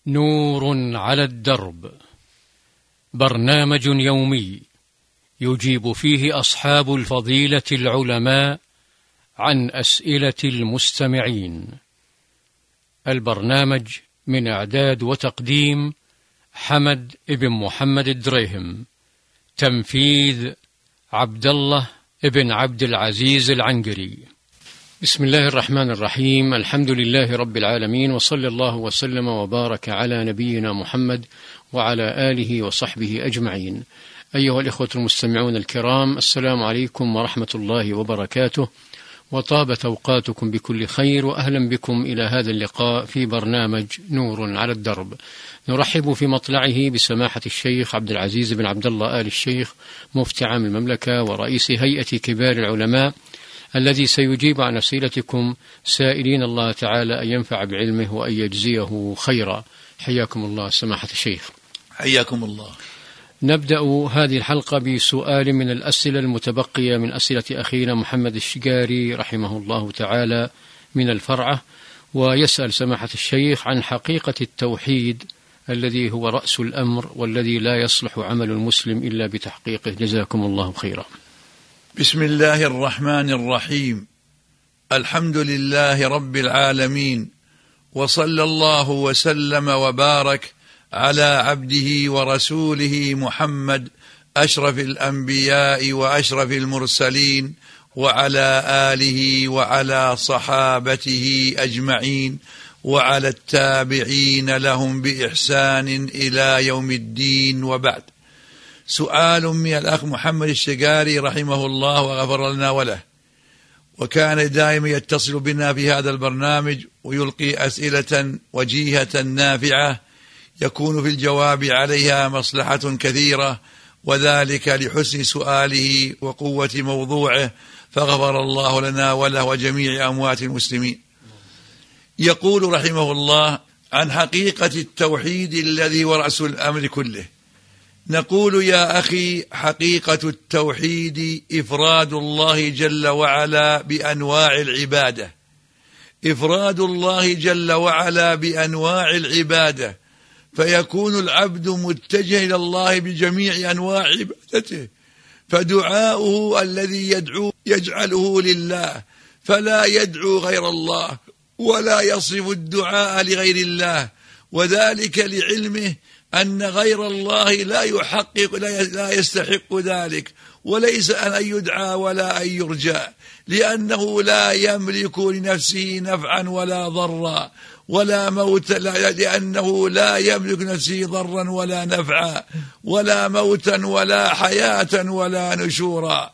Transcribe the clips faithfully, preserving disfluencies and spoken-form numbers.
نور على الدرب، برنامج يومي يجيب فيه أصحاب الفضيلة العلماء عن أسئلة المستمعين. البرنامج من إعداد وتقديم حمد ابن محمد الدريهم، تنفيذ عبد الله ابن عبد العزيز العنقري. بسم الله الرحمن الرحيم، الحمد لله رب العالمين، وصلى الله وسلم وبارك على نبينا محمد وعلى آله وصحبه أجمعين. أيها الإخوة المستمعون الكرام، السلام عليكم ورحمة الله وبركاته، وطابت أوقاتكم بكل خير، وأهلا بكم إلى هذا اللقاء في برنامج نور على الدرب. نرحب في مطلعه بسماحة الشيخ عبد العزيز بن عبد الله آل الشيخ، مفتي عام المملكة ورئيس هيئة كبار العلماء، الذي سيجيب عن أسئلتكم سائلين الله تعالى أن ينفع بعلمه وأن يجزيه خيرا. حياكم الله سماحة الشيخ. حياكم الله. نبدأ هذه الحلقة بسؤال من الأسئلة المتبقية من أسئلة أخينا محمد الشقاري رحمه الله تعالى من الفرعة، ويسأل سماحة الشيخ عن حقيقة التوحيد الذي هو رأس الأمر والذي لا يصلح عمل المسلم إلا بتحقيقه. جزاكم الله خيرا. بسم الله الرحمن الرحيم، الحمد لله رب العالمين، وصلى الله وسلم وبارك على عبده ورسوله محمد أشرف الأنبياء وأشرف المرسلين، وعلى آله وعلى صحابته أجمعين، وعلى التابعين لهم بإحسان إلى يوم الدين، وبعد. سؤال من الأخ محمد الشقاري رحمه الله وغفر لنا وله، وكان دائما يتصل بنا في هذا البرنامج ويلقي أسئلة وجيهة نافعة يكون في الجواب عليها مصلحة كثيرة، وذلك لحسن سؤاله وقوة موضوعه، فغفر الله لنا وله وجميع أموات المسلمين. يقول رحمه الله عن حقيقة التوحيد الذي هو رأس الأمر كله. نقول يا أخي، حقيقة التوحيد إفراد الله جل وعلا بأنواع العبادة، إفراد الله جل وعلا بأنواع العبادة، فيكون العبد متجه إلى الله بجميع أنواع عبادته، فدعاؤه الذي يدعو يجعله لله، فلا يدعو غير الله ولا يصرف الدعاء لغير الله، وذلك لعلمه أن غير الله لا يحقق لا يستحق ذلك، وليس أن يدعى ولا أن يرجى، لأنه لا يملك لنفسه نفعا ولا ضرا ولا موتا، لأنه لا يملك نفسه ضرا ولا نفعا ولا موتا ولا حياة ولا نشورا،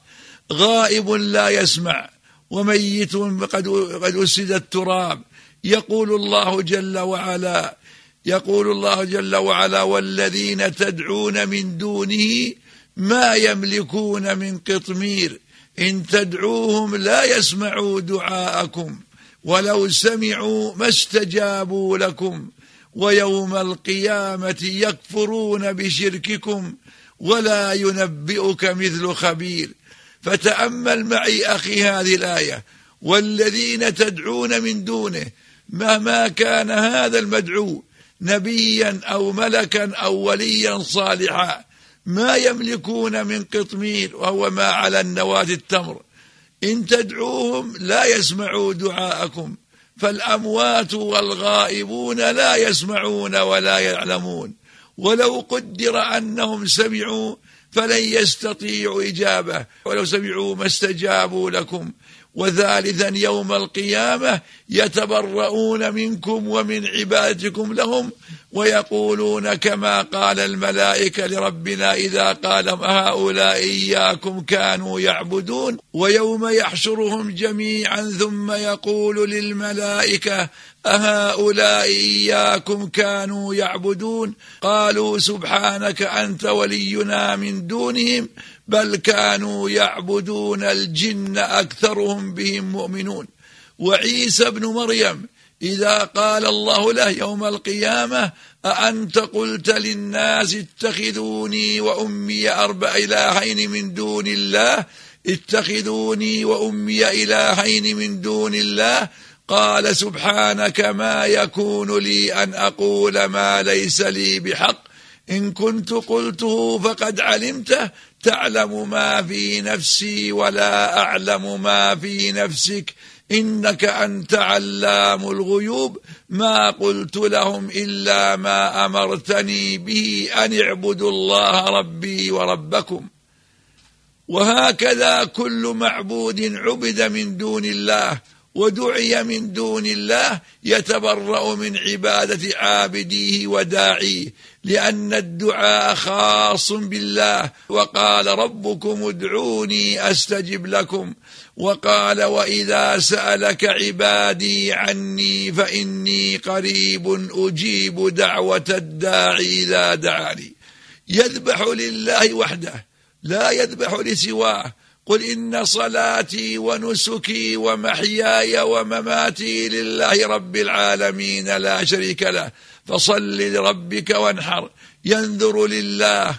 غائب لا يسمع وميت قد قد أسد التراب. يقول الله جل وعلا يقول الله جل وعلا والذين تدعون من دونه ما يملكون من قطمير إن تدعوهم لا يسمعوا دعاءكم ولو سمعوا ما استجابوا لكم ويوم القيامة يكفرون بشرككم ولا ينبئك مثل خبير. فتأمل معي أخي هذه الآية، والذين تدعون من دونه، مهما كان هذا المدعو نبيا أو ملكا أو وليا صالحا، ما يملكون من قطمير وهو ما على النواة التمر، إن تدعوهم لا يسمعوا دعاءكم، فالأموات والغائبون لا يسمعون ولا يعلمون، ولو قدر أنهم سمعوا فلن يستطيعوا إجابة، ولو سمعوا ما استجابوا لكم. وثالثا يوم القيامة يتبرؤون منكم ومن عبادتكم لهم، ويقولون كما قال الملائكة لربنا إذا قال هؤلاء إياكم كانوا يعبدون، ويوم يحشرهم جميعا ثم يقول للملائكة أهؤلاء إياكم كانوا يعبدون، قالوا سبحانك أنت ولينا من دونهم بل كانوا يعبدون الجن أكثرهم بهم مؤمنون. وعيسى بن مريم إذا قال الله له يوم القيامة أأنت قلت للناس اتخذوني وأمي أربع إلهين من دون الله اتخذوني وأمي إلهين من دون الله قال سبحانك ما يكون لي أن أقول ما ليس لي بحق إن كنت قلته فقد علمته تعلم ما في نفسي ولا أعلم ما في نفسك إنك أنت علام الغيوب ما قلت لهم إلا ما أمرتني به أن اعبدوا الله ربي وربكم. وهكذا كل معبود عبد من دون الله ودعي من دون الله يتبرأ من عبادة عابديه وداعيه، لأن الدعاء خاص بالله. وقال ربكم ادعوني أستجب لكم، وقال وإذا سألك عبادي عني فإني قريب أجيب دعوة الداعي إذا دعاني. يذبح لله وحده لا يذبح لسواه. قل إن صلاتي ونسكي ومحياي ومماتي لله رب العالمين لا شريك له فصل لربك وانحر. ينذر لله،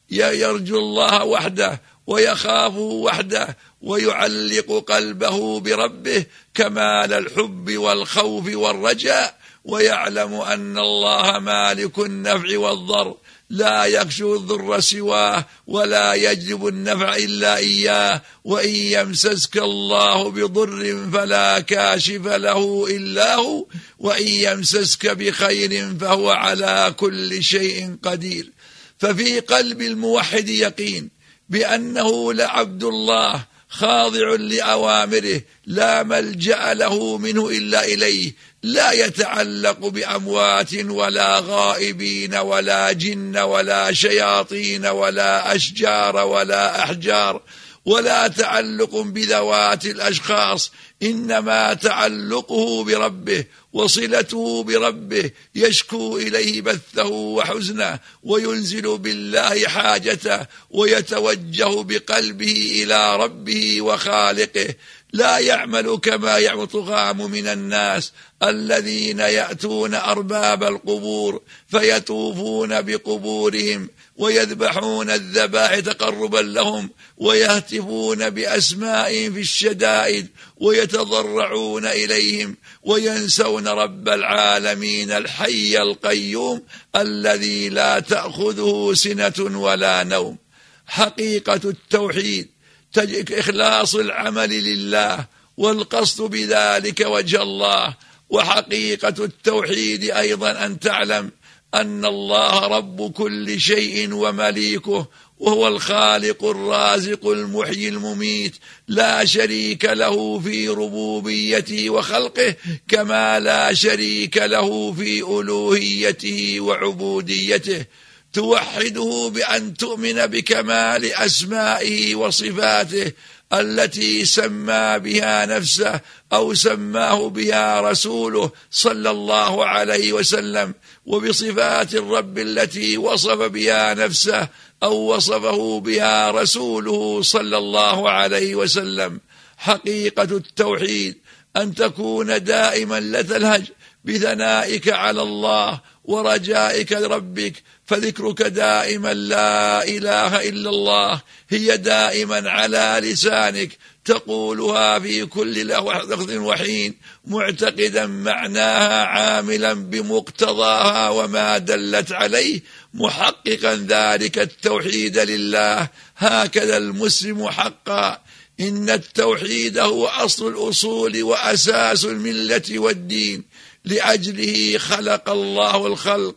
يرجو الله وحده ويخاف وحده، ويعلق قلبه بربه كمال الحب والخوف والرجاء، ويعلم أن الله مالك النفع والضر لا يخشى الضر سواه ولا يجلب النفع إلا إياه. وإن يمسسك الله بضر فلا كاشف له إلا هو، وإن يمسسك بخير فهو على كل شيء قدير. ففي قلب الموحد يقين بأنه لعبد الله خاضع لأوامره لا ملجأ له منه إلا إليه، لا يتعلق بأموات ولا غائبين ولا جن ولا شياطين ولا أشجار ولا أحجار، ولا تعلق بذوات الأشخاص، إنما تعلقه بربه وصلته بربه. يشكو إليه بثه وحزنه وينزل بالله حاجته ويتوجه بقلبه إلى ربه وخالقه. لا يعمل كما يعمل طغام من الناس الذين يأتون أرباب القبور فيطوفون بقبورهم ويذبحون الذبائح تقربا لهم ويهتفون بأسمائهم في الشدائد ويتضرعون إليهم وينسون رب العالمين الحي القيوم الذي لا تأخذه سنة ولا نوم. حقيقة التوحيد إخلاص العمل لله والقصد بذلك وجه الله. وحقيقة التوحيد أيضا أن تعلم أن الله رب كل شيء ومليكه، وهو الخالق الرازق المحيي المميت، لا شريك له في ربوبيته وخلقه كما لا شريك له في ألوهيته وعبوديته. توحده بأن تؤمن بكمال أسمائه وصفاته التي سمى بها نفسه أو سماه بها رسوله صلى الله عليه وسلم، وبصفات الرب التي وصف بها نفسه أو وصفه بها رسوله صلى الله عليه وسلم. حقيقة التوحيد أن تكون دائما لا تلهج بثنائك على الله ورجائك لربك، فذكرك دائما لا إله إلا الله هي دائما على لسانك، تقولها في كل لحظة وحين معتقدا معناها عاملا بمقتضاها وما دلت عليه، محققا ذلك التوحيد لله. هكذا المسلم حقا. إن التوحيد هو أصل الأصول وأساس الملة والدين، لأجله خلق الله الخلق،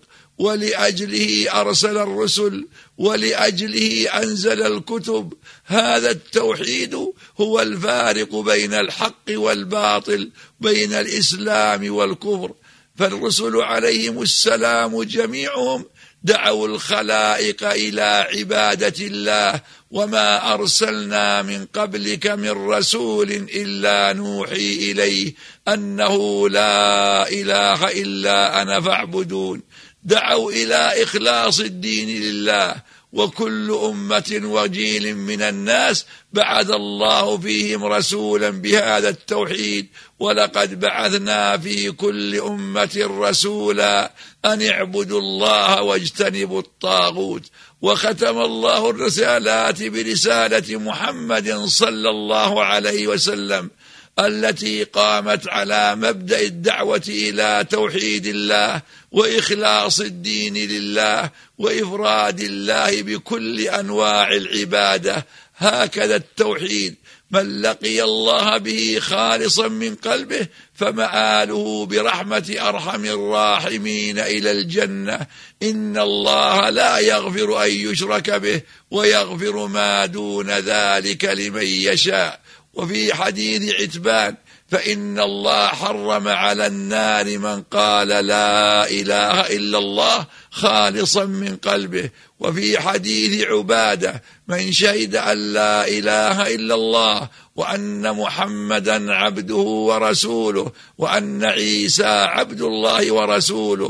ولأجله أرسل الرسل، ولأجله أنزل الكتب. هذا التوحيد هو الفارق بين الحق والباطل، بين الإسلام والكفر. فالرسل عليهم السلام جميعهم دعوا الخلائق إلى عبادة الله، وما أرسلنا من قبلك من رسول إلا نوحي إليه أنه لا إله إلا أنا فاعبدون. دعوا إلى إخلاص الدين لله، وكل أمة وجيل من الناس بعث الله فيهم رسولا بهذا التوحيد. ولقد بعثنا في كل أمة رسولا أن اعبدوا الله واجتنبوا الطاغوت. وختم الله الرسالات برسالة محمد صلى الله عليه وسلم التي قامت على مبدأ الدعوة إلى توحيد الله وإخلاص الدين لله وإفراد الله بكل أنواع العبادة. هكذا التوحيد من لقي الله به خالصا من قلبه فمآله برحمة أرحم الراحمين إلى الجنة. إن الله لا يغفر أن يشرك به ويغفر ما دون ذلك لمن يشاء. وفي حديث عتبان: فإن الله حرم على النار من قال لا إله إلا الله خالصا من قلبه. وفي حديث عبادة: من شهد أن لا إله إلا الله وأن محمدا عبده ورسوله وأن عيسى عبد الله ورسوله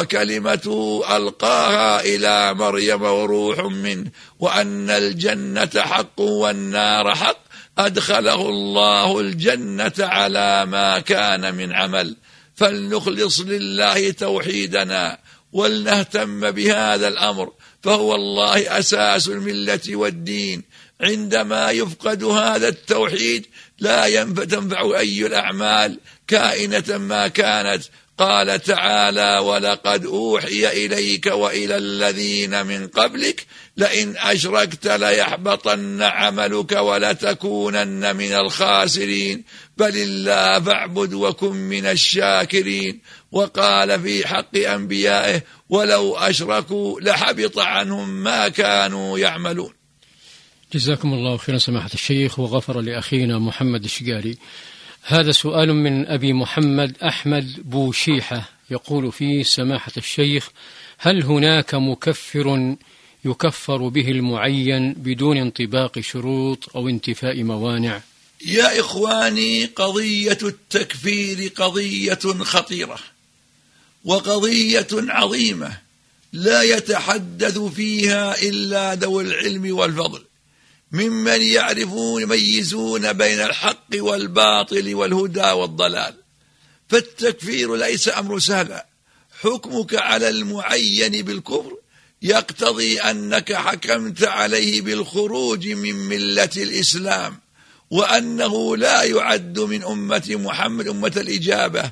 وكلمته ألقاها إلى مريم وروح منه وأن الجنة حق والنار حق أدخله الله الجنة على ما كان من عمل. فلنخلص لله توحيدنا ولنهتم بهذا الأمر، فهو الله أساس الملة والدين. عندما يفقد هذا التوحيد لا تنفع أي الأعمال كائنة ما كانت. قال تعالى: ولقد أوحي إليك وإلى الذين من قبلك لئن أشركت ليحبطن عملك ولتكونن من الخاسرين بل الله فاعبد وكن من الشاكرين. وقال في حق أنبيائه: ولو أشركوا لحبط عنهم ما كانوا يعملون. جزاكم الله خيرا سماحة الشيخ وغفر لأخينا محمد الشقاري. هذا سؤال من أبي محمد أحمد بوشيحة يقول فيه: سماحة الشيخ، هل هناك مكفر يكفر به المعين بدون انطباق شروط أو انتفاء موانع؟ يا إخواني، قضية التكفير قضية خطيرة وقضية عظيمة لا يتحدث فيها إلا ذو العلم والفضل ممن يعرفون يميزون بين الحق والباطل والهدى والضلال. فالتكفير ليس أمر سهل. حكمك على المعين بالكفر يقتضي أنك حكمت عليه بالخروج من ملة الإسلام، وأنه لا يعد من أمة محمد أمة الإجابة،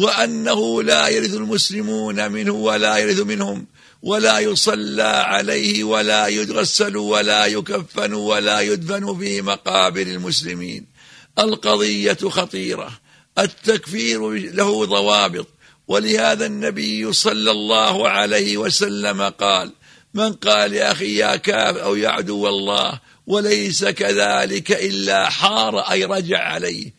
وأنه لا يرث المسلمون منه ولا يرث منهم، ولا يصلى عليه ولا يغسل ولا يكفن ولا يدفن في مقابر المسلمين. القضية خطيرة. التكفير له ضوابط، ولهذا النبي صلى الله عليه وسلم قال: من قال يا أخي يا كافر أو يا عدو الله وليس كذلك إلا حار أي رجع عليه.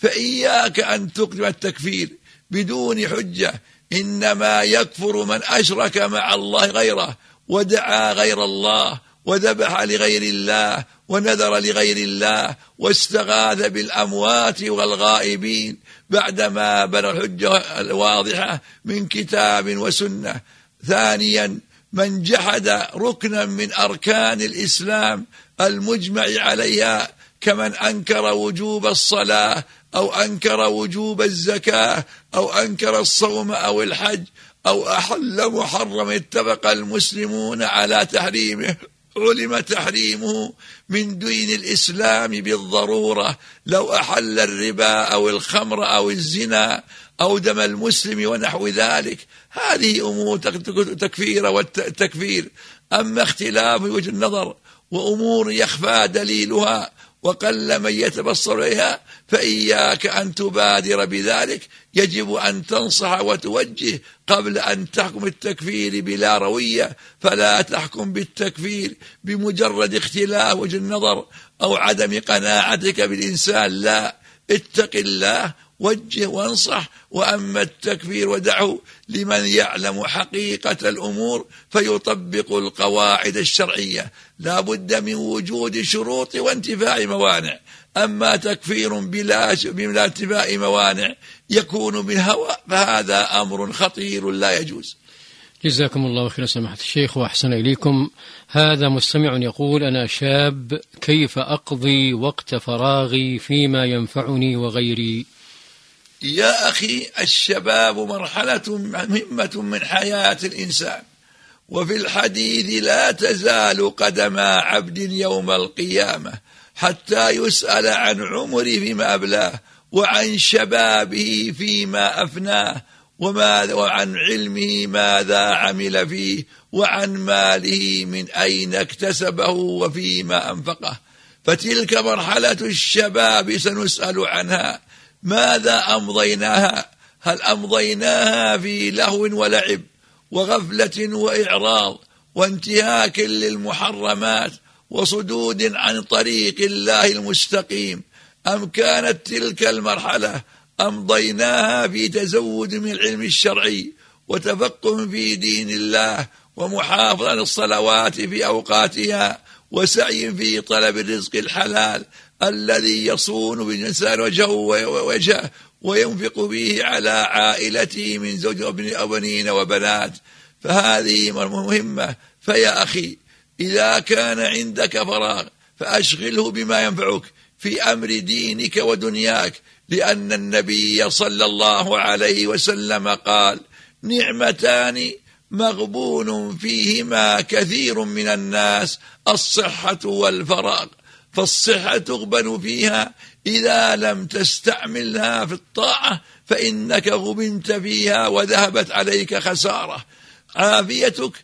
فإياك أن تقدم التكفير بدون حجة. إنما يكفر من أشرك مع الله غيره ودعا غير الله وذبح لغير الله ونذر لغير الله واستغاث بالأموات والغائبين بعدما بلغ الحجة الواضحة من كتاب وسنة. ثانيا، من جحد ركنا من أركان الإسلام المجمع عليها، كمن أنكر وجوب الصلاة أو أنكر وجوب الزكاة أو أنكر الصوم أو الحج أو أحل محرم اتفق المسلمون على تحريمه، علم تحريمه من دين الإسلام بالضرورة. لو أحل الربا أو الخمر أو الزنا أو دم المسلم ونحو ذلك، هذه أمور تكفير والتكفير. أما اختلاف وجه النظر وأمور يخفى دليلها وقل من يتبصر إليها فإياك أن تبادر بذلك. يجب أن تنصح وتوجه قبل أن تحكم التكفير بلا روية. فلا تحكم بالتكفير بمجرد اختلاف وجه النظر أو عدم قناعتك بالإنسان، لا، اتق الله، وجه وانصح. وأما التكفير ودعه لمن يعلم حقيقة الأمور فيطبق القواعد الشرعية. لا بد من وجود شروط وانتفاء موانع. أما تكفير بلا, بلا انتفاء موانع يكون من هوى فهذا أمر خطير لا يجوز. جزاكم الله خيرا سماحة الشيخ وأحسن إليكم. هذا مستمع يقول: أنا شاب، كيف أقضي وقت فراغي فيما ينفعني وغيري؟ يا أخي، الشباب مرحلة مهمة من حياة الإنسان، وفي الحديث: لا تزال قدما عبد يوم القيامة حتى يسأل عن عمره فيما أبلاه وعن شبابه فيما أفناه، وما وعن علمه ماذا عمل فيه، وعن ماله من أين اكتسبه وفيما أنفقه. فتلك مرحلة الشباب سنسأل عنها. ماذا أمضيناها؟ هل أمضيناها في لهو ولعب وغفلة وإعراض وانتهاك للمحرمات وصدود عن طريق الله المستقيم، أم كانت تلك المرحلة أمضيناها في تزود من العلم الشرعي وتفقه في دين الله ومحافظة على الصلوات في أوقاتها وسعي في طلب الرزق الحلال الذي يصون بالإنسان وجهه ووجهه وينفق به على عائلته من زوج وبنين وبنات؟ فهذه مهمة. فيا أخي، إذا كان عندك فراغ فأشغله بما ينفعك في أمر دينك ودنياك، لأن النبي صلى الله عليه وسلم قال: نعمتان مغبون فيهما كثير من الناس، الصحة والفراغ. فالصحة تغبن فيها إذا لم تستعملها في الطاعة، فإنك غبنت فيها وذهبت عليك خسارة. عافيتك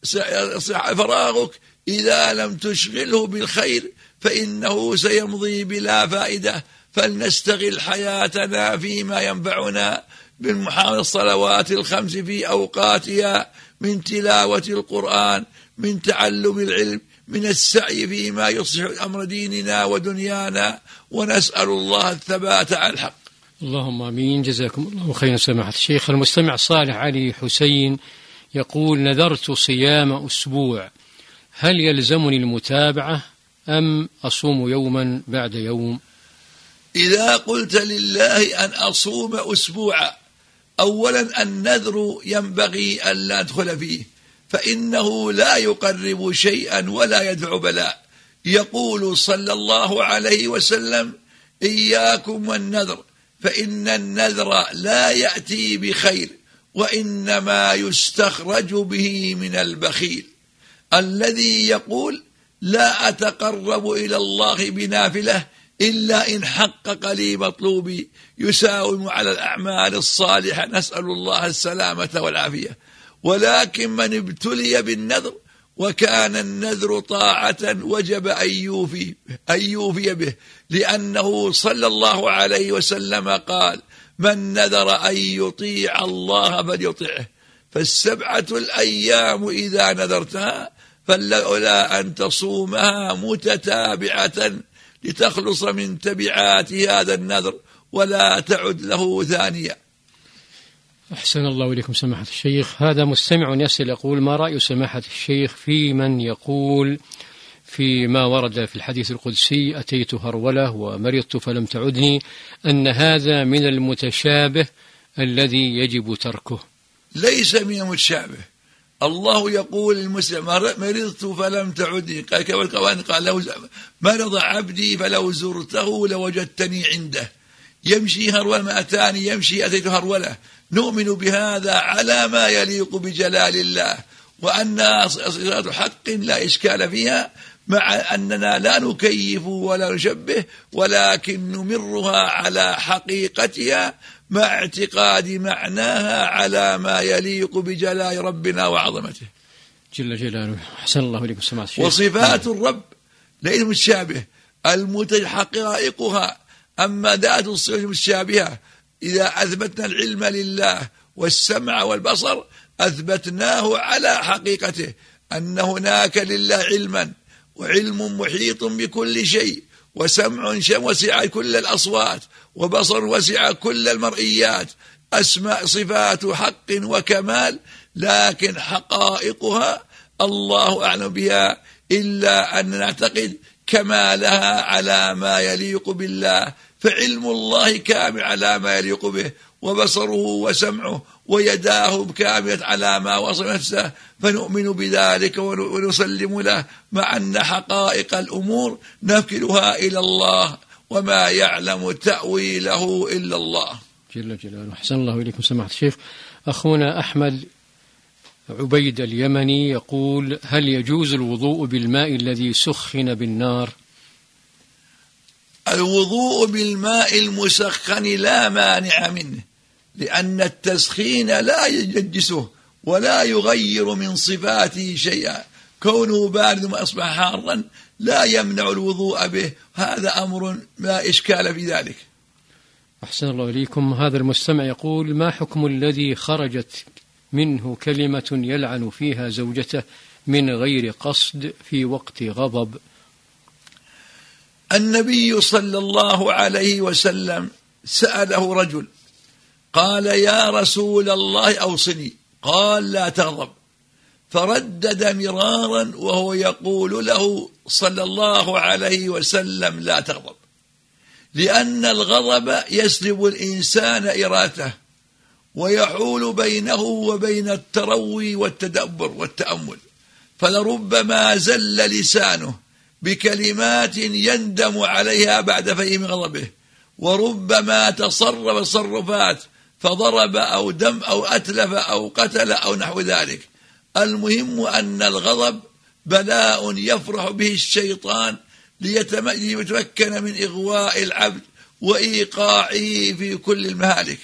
فراغك إذا لم تشغله بالخير فإنه سيمضي بلا فائدة. فلنستغل حياتنا فيما ينفعنا بالمحافظة الصلوات الخمس في أوقاتها، من تلاوة القرآن، من تعلم العلم، من السعي فيما يصلح أمر ديننا ودنيانا، ونسأل الله الثبات على الحق. اللهم آمين. جزاكم الله خيرا سماحة الشيخ. المستمع صالح علي حسين يقول: نذرت صيام أسبوع، هل يلزمني المتابعة أم أصوم يوما بعد يوم؟ إذا قلت لله أن أصوم أسبوعا، أولا النذر ينبغي أن لا ندخل فيه، فإنه لا يقرب شيئا ولا يدفع بلاء. يقول صلى الله عليه وسلم: إياكم والنذر، فإن النذر لا يأتي بخير، وإنما يستخرج به من البخيل الذي يقول: لا أتقرب إلى الله بنافلة إلا إن حقق لي مطلوبي، يساوم على الأعمال الصالحة، نسأل الله السلامة والعافية. ولكن من ابتلي بالنذر وكان النذر طاعة وجب أن يوفي, أن يوفي به، لأنه صلى الله عليه وسلم قال: من نذر أن يطيع الله فليطعه. فالسبعة الأيام إذا نذرتها فلولا أن تصومها متتابعة لتخلص من تبعات هذا النذر ولا تعد له ثانية. أحسن الله إليكم سماحة الشيخ. هذا مستمع يسأل يقول: ما رأي سماحة الشيخ في من يقول فيما ورد في الحديث القدسي: أتيت هرولة ومرضت فلم تعدني، أن هذا من المتشابه الذي يجب تركه؟ ليس من المتشابه. الله يقول للمسلم: مرضت فلم تعدني، قال قال مرض عبدي فلو زرته لوجدتني عنده. يمشي هرولة ما أتاني، يمشي أتيت هرولة. نؤمن بهذا على ما يليق بجلال الله، وأنها صفات حق لا إشكال فيها، مع أننا لا نكيف ولا نشبه، ولكن نمرها على حقيقتها مع اعتقاد معناها على ما يليق بجلال ربنا وعظمته جل جلاله. أحسن الله إليكم سماحة الشيخ. وصفات الرب ليس متشابه، حقائقها. أما ذات الصفات المتشابهة، إذا أثبتنا العلم لله والسمع والبصر أثبتناه على حقيقته، أن هناك لله علما، وعلم محيط بكل شيء، وسمع وسع كل الأصوات، وبصر وسع كل المرئيات. أسماء صفات حق وكمال، لكن حقائقها الله أعلم بها، إلا أن نعتقد كمالها على ما يليق بالله. فعلم الله كامل على ما يليق به، وبصره وسمعه ويداه كاملة على ما وصف نفسه، فنؤمن بذلك ونسلم له، مع أن حقائق الأمور نفكرها إلى الله، وما يعلم تأويله إلا الله جل جلاله. أحسن الله إليكم سماحة الشيخ. أخونا أحمد عبيد اليمني يقول: هل يجوز الوضوء بالماء الذي سخن بالنار؟ الوضوء بالماء المسخن لا مانع منه، لأن التسخين لا ينجسه ولا يغير من صفاته شيئا، كونه بارد ما أصبح حارا لا يمنع الوضوء به، هذا أمر لا إشكال في ذلك. أحسن الله إليكم. هذا المستمع يقول: ما حكم الذي خرجت منه كلمة يلعن فيها زوجته من غير قصد في وقت غضب؟ النبي صلى الله عليه وسلم سأله رجل قال: يا رسول الله أوصني، قال: لا تغضب، فردد مرارا وهو يقول له صلى الله عليه وسلم: لا تغضب، لأن الغضب يسلب الإنسان إرادته ويحول بينه وبين التروي والتدبر والتأمل، فلربما زل لسانه بكلمات يندم عليها بعد فهم غضبه، وربما تصرف تصرفات فضرب أو دم أو أتلف أو قتل أو نحو ذلك. المهم أن الغضب بلاء يفرح به الشيطان ليتمكن من إغواء العبد وإيقاعه في كل المهالك.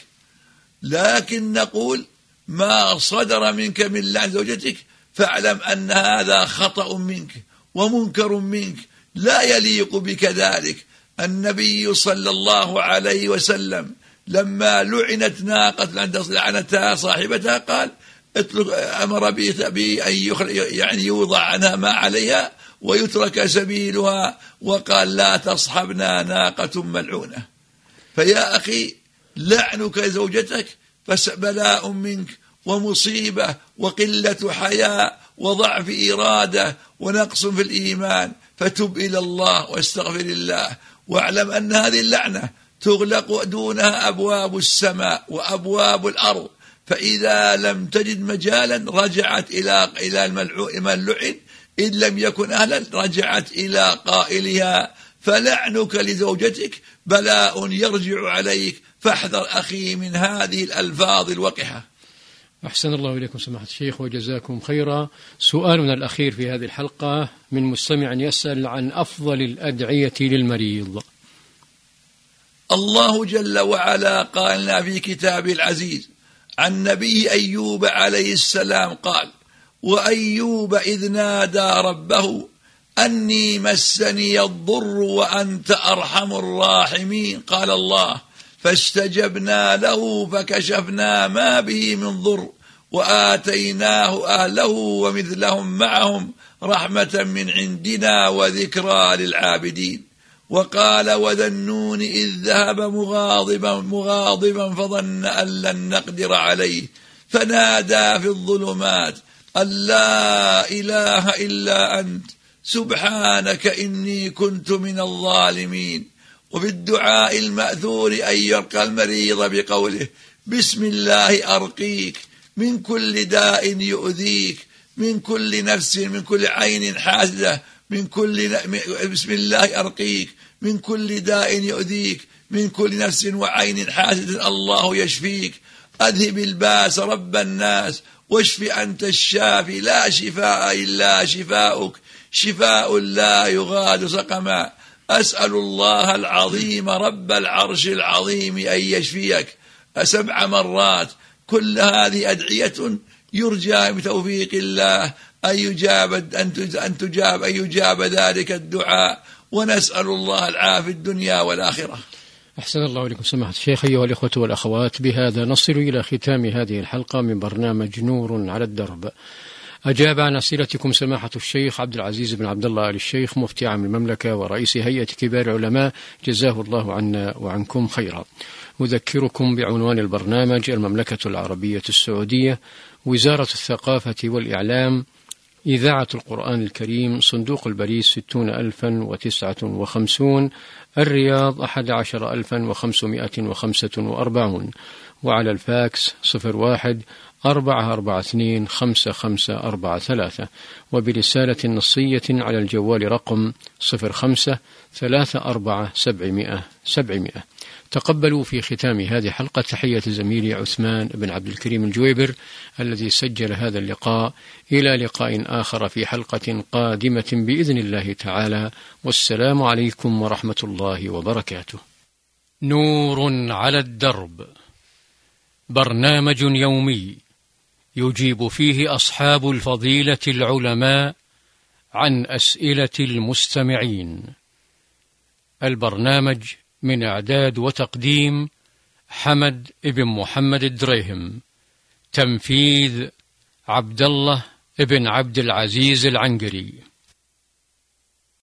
لكن نقول: ما صدر منك من لعن زوجتك فاعلم أن هذا خطأ منك ومنكر منك، لا يليق بك ذلك. النبي صلى الله عليه وسلم لما لعنت ناقة لعنتها صاحبتها قال: أمر بأن يعني يوضع عنها ما عليها ويترك سبيلها، وقال: لا تصحبنا ناقة ملعونة. فيا أخي، لعنك زوجتك فبلاء منك ومصيبة وقلة حياء وضعف إرادة ونقص في الإيمان، فتب إلى الله واستغفر الله، واعلم أن هذه اللعنة تغلق دونها أبواب السماء وأبواب الأرض، فإذا لم تجد مجالا رجعت إلى إلى الملعون، إن لم يكن أهلا رجعت إلى قائلها. فلعنك لزوجتك بلاء يرجع عليك، فاحذر أخي من هذه الألفاظ الوقحة. أحسن الله إليكم سماحة الشيخ وجزاكم خيرا. سؤالنا الأخير في هذه الحلقة من مستمع يسأل عن أفضل الأدعية للمريض. الله جل وعلا قال لنا في كتابه العزيز عن نبي أيوب عليه السلام قال: وأيوب إذ نادى ربه أني مسني الضر وأنت أرحم الراحمين، قال الله: فاستجبنا له فكشفنا ما به من ضر وآتيناه أهله ومثلهم معهم رحمة من عندنا وذكرى للعابدين. وقال: وذا النون إذ ذهب مغاضبا مغاضبا فظن أن لن نقدر عليه فنادى في الظلمات أن لا إله إلا أنت سبحانك إني كنت من الظالمين. وفي الدعاء المأثور أن يرقى المريض بقوله: بسم الله أرقيك من كل داء يؤذيك، من كل نفس، من كل عين حاسدة، من كل بسم الله أرقيك من كل داء يؤذيك، من كل نفس وعين حاسدة الله يشفيك. أذهب الباس رب الناس واشف أنت الشافي لا شفاء إلا شفاؤك، شفاء لا يغادر سقما. أسأل الله العظيم رب العرش العظيم أن يشفيك سبع مرات. كل هذه أدعية يرجى بتوفيق الله أن يجاب أن تجاب أن يجاب ذلك الدعاء، ونسأل الله العافية الدنيا والآخرة. أحسن الله إليكم سماحة الشيخ. أيها الإخوة والأخوات، بهذا نصل إلى ختام هذه الحلقة من برنامج نور على الدرب. أجاب عن أسئلتكم سماحة الشيخ عبد العزيز بن عبد الله آل الشيخ مفتي عام المملكة ورئيس هيئة كبار العلماء، جزاه الله عنا وعنكم خيرا. أذكركم بعنوان البرنامج: المملكة العربية السعودية، وزارة الثقافة والإعلام، إذاعة القرآن الكريم، صندوق البريد ستون ألفا وتسعة وخمسون، الرياض أحد عشر ألفا وخمسمائة وخمسة وأربعون، وعلى الفاكس صفر واحد أربعة أربعة اثنين خمسة خمسة أربعة ثلاثة، وبرسالة نصية على الجوال رقم صفر خمسة ثلاثة أربعة سبعمائة سبعمائة. تقبلوا في ختام هذه الحلقة تحية زميلي عثمان بن عبد الكريم الجويبر الذي سجل هذا اللقاء. إلى لقاء آخر في حلقة قادمة بإذن الله تعالى، والسلام عليكم ورحمة الله وبركاته. نور على الدرب، برنامج يومي يجيب فيه أصحاب الفضيلة العلماء عن أسئلة المستمعين. البرنامج من إعداد وتقديم حمد بن محمد الدريهم، تنفيذ عبد الله بن عبد العزيز العنقري.